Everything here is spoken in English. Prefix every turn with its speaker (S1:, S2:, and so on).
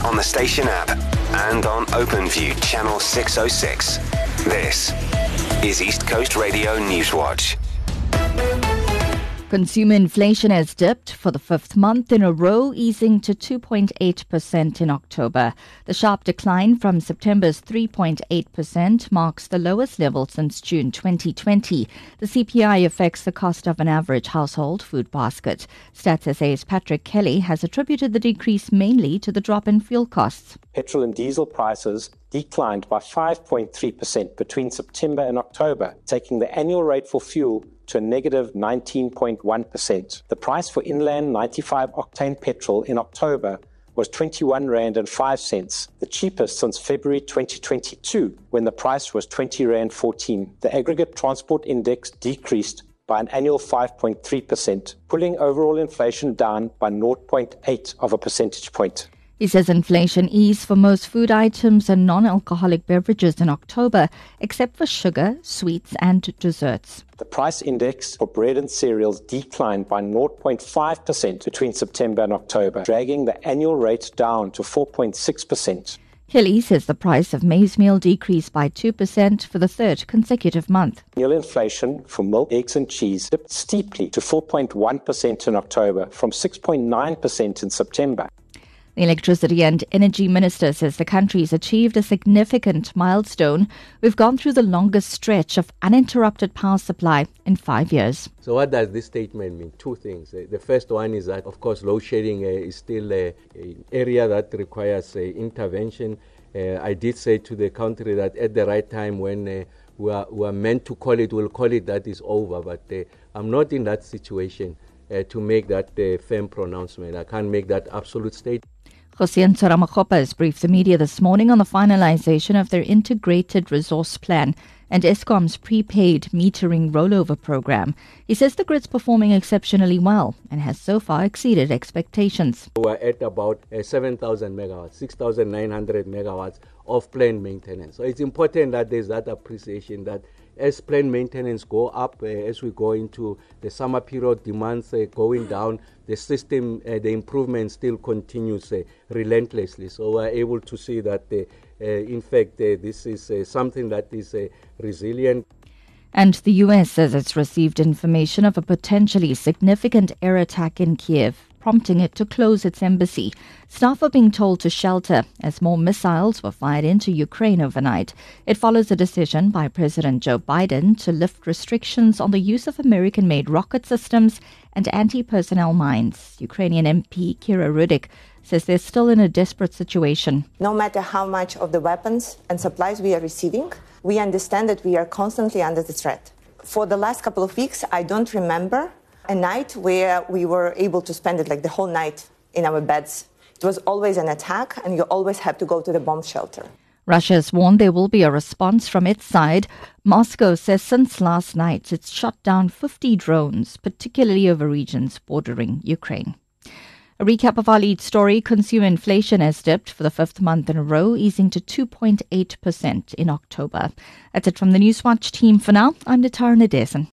S1: on the station app and on OpenView Channel 606. This is East Coast Radio Newswatch.
S2: Consumer inflation has dipped for the fifth month in a row, easing to 2.8% in October. The sharp decline from September's 3.8% marks the lowest level since June 2020. The CPI affects the cost of an average household food basket. Stats SA's Patrick Kelly has attributed the decrease mainly to the drop in fuel costs.
S3: Petrol and diesel prices declined by 5.3% between September and October, taking the annual rate for fuel to a negative 19.1%. The price for inland 95-octane petrol in October was R21.05, the cheapest since February 2022, when the price was R20.14. The aggregate transport index decreased by an annual 5.3%, pulling overall inflation down by 0.8 of a percentage point.
S2: He says inflation eased for most food items and non-alcoholic beverages in October, except for sugar, sweets and desserts.
S3: The price index for bread and cereals declined by 0.5% between September and October, dragging the annual rate down to 4.6%.
S2: Kelly says the price of maize meal decreased by 2% for the third consecutive month.
S3: Annual inflation for milk, eggs and cheese dipped steeply to 4.1% in October from 6.9% in September.
S2: The Electricity and Energy Minister says the country's achieved a significant milestone. We've gone through the longest stretch of uninterrupted power supply in 5 years.
S4: So what does this statement mean? Two things. The first one is that, of course, load shedding is still an area that requires intervention. I did say to the country that at the right time when we are meant to call it, we'll call it that is over. But I'm not in that situation to make that firm pronouncement. I can't make that absolute statement.
S2: Kgosientsho Ramokgopa has briefed the media this morning on the finalization of their integrated resource plan and Eskom's prepaid metering rollover program. He says the grid's performing exceptionally well and has so far exceeded expectations.
S4: We're at about 7,000 megawatts, 6,900 megawatts of planned maintenance. So it's important that there's that appreciation that as planned maintenance go up, as we go into the summer period, demands going down, the system, the improvement still continues relentlessly. So we're able to see that, in fact, this is something that is resilient.
S2: And the US says it's received information of a potentially significant air attack in Kiev, prompting it to close its embassy. Staff are being told to shelter as more missiles were fired into Ukraine overnight. It follows a decision by President Joe Biden to lift restrictions on the use of American-made rocket systems and anti-personnel mines. Ukrainian MP Kira Rudik says they're still in a desperate situation.
S5: No matter how much of the weapons and supplies we are receiving, we understand that we are constantly under the threat. For the last couple of weeks, I don't remember a night where we were able to spend it like the whole night in our beds. It was always an attack, and you always have to go to the bomb shelter.
S2: Russia has warned there will be a response from its side. Moscow says since last night it's shot down 50 drones, particularly over regions bordering Ukraine. A recap of our lead story: consumer inflation has dipped for the fifth month in a row, easing to 2.8% in October. That's it from the Newswatch team for now. I'm Natara Nadesan.